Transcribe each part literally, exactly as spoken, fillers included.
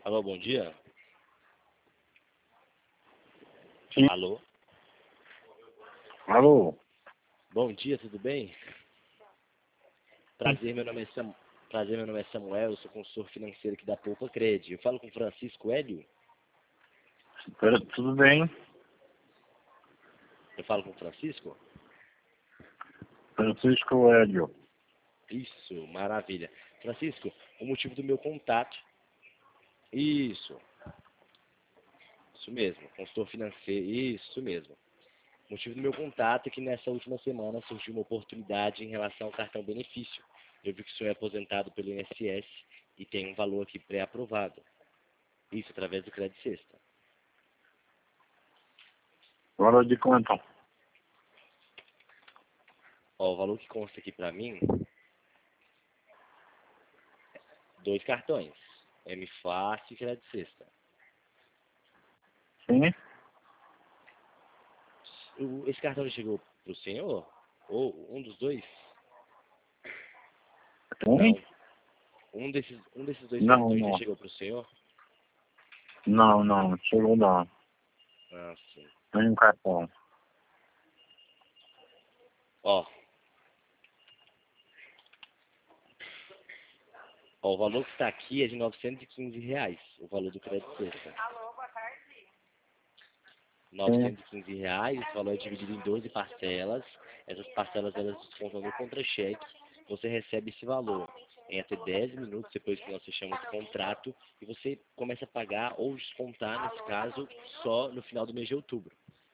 Alô, bom dia. Sim. Alô? Alô? Bom dia, tudo bem? Prazer, meu nome é Sam... Prazer, meu nome é Samuel, eu sou consultor financeiro aqui da Poupa Cred. Eu falo com Francisco Hélio? Espera, tudo bem? Eu falo com Francisco? Francisco Hélio. Isso, maravilha. Francisco, o motivo do meu contato. Isso. Isso mesmo, consultor financeiro. Isso mesmo. O motivo do meu contato é que nessa última semana surgiu uma oportunidade em relação ao cartão benefício. Eu vi que o senhor é aposentado pelo I N S S e tem um valor aqui pré-aprovado. Isso, através do Crédito Sexta. Hora de quanto? Ó, o valor que consta aqui pra mim, dois cartões. M Fácil e Crédito Sexta. Sim? O- Esse cartão já chegou pro senhor? Ou um dos dois? Sim? Não. Um desses, um desses dois Não, cartões já não. chegou pro senhor? Não, não. Chegou não. Ah, sim. Tem um cartão. Ó. Ó, o valor que está aqui é de novecentos e quinze reais, o valor do crédito sexta. Sim. novecentos e quinze reais, esse valor é dividido em doze parcelas. Essas parcelas elas descontam no contra-cheque. Você recebe esse valor em até dez minutos depois que nós fechamos o contrato e você começa a pagar ou descontar, nesse caso, só no final do mês de outubro.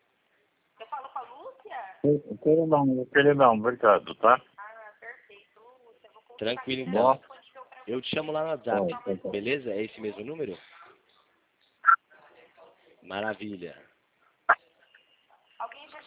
Queridão, queridão, obrigado, tá? Tranquilo então. Bom. Eu te chamo lá no WhatsApp, Tá, tá, tá. beleza? É esse mesmo número? Maravilha.